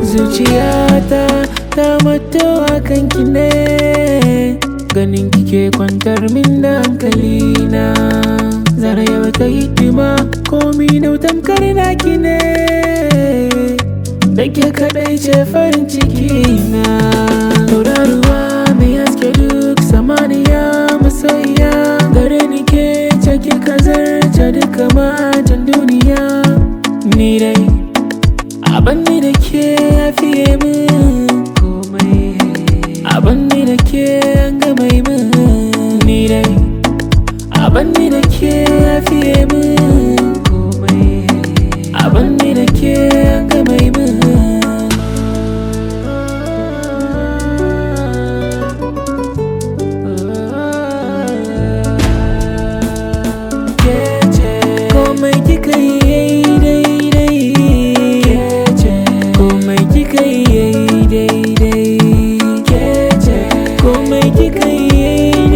zuciyata ta mato a kanki ne, ganin kike kwantar min da hankalina. Zara yaba ta hidima komi na tamkar naki ne, dan ke kadai ce farin ciki na. Tauraruwa mai haske duk samaniya masoyiya, gare ni ke ce kika zarce duka matan duniya. Ni dai abin ni da ke ya fiye min komai, abin ni da ke an gama min. Ni dai abin ni da ke ya fiye min komai, abin ni da ke an gama min. Komai kika yi daidai, komai kika yi daidai, komai kika yi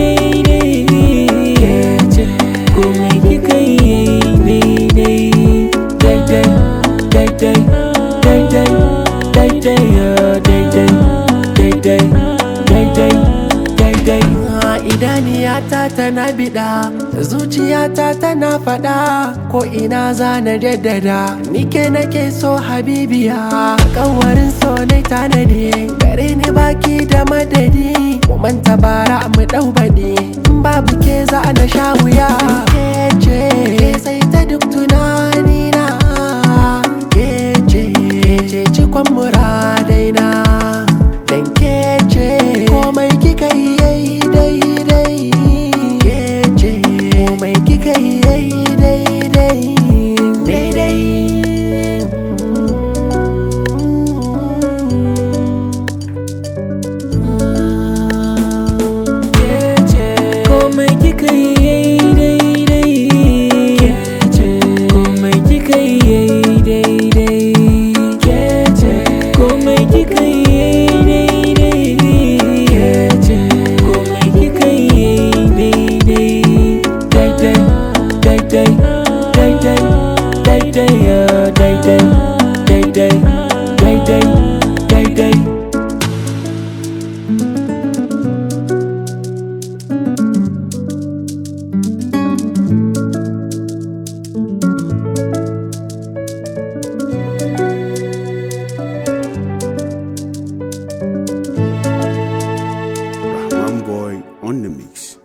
daidai, komai kika yi daidai. Daidai, daidai, daidai, daidai, daidai, daidai, daidai. Idaniyata tana biɗa, zuciyata tana faɗa, ko ina zana jaddada nike nake so habibiya. Ƙawarin so na tanadi, gare ni baki da madadi, mu manta bara mu ɗau baɗi, in babu ke za na sha wuya. Ke ce sai ta duk tunanina, ke ce cikon muradaina, dan ke ce komai kika yi daidai, ke ce komai kika yi daidai, daidai. Komai kika yi daidai, komai kika yi daidai, komai kika yi daidai, komai kika yi daidai. Daidai, daidai, daidai, daidai, daidai, daidai, daidai, daidai. Rahman Boy on the mix.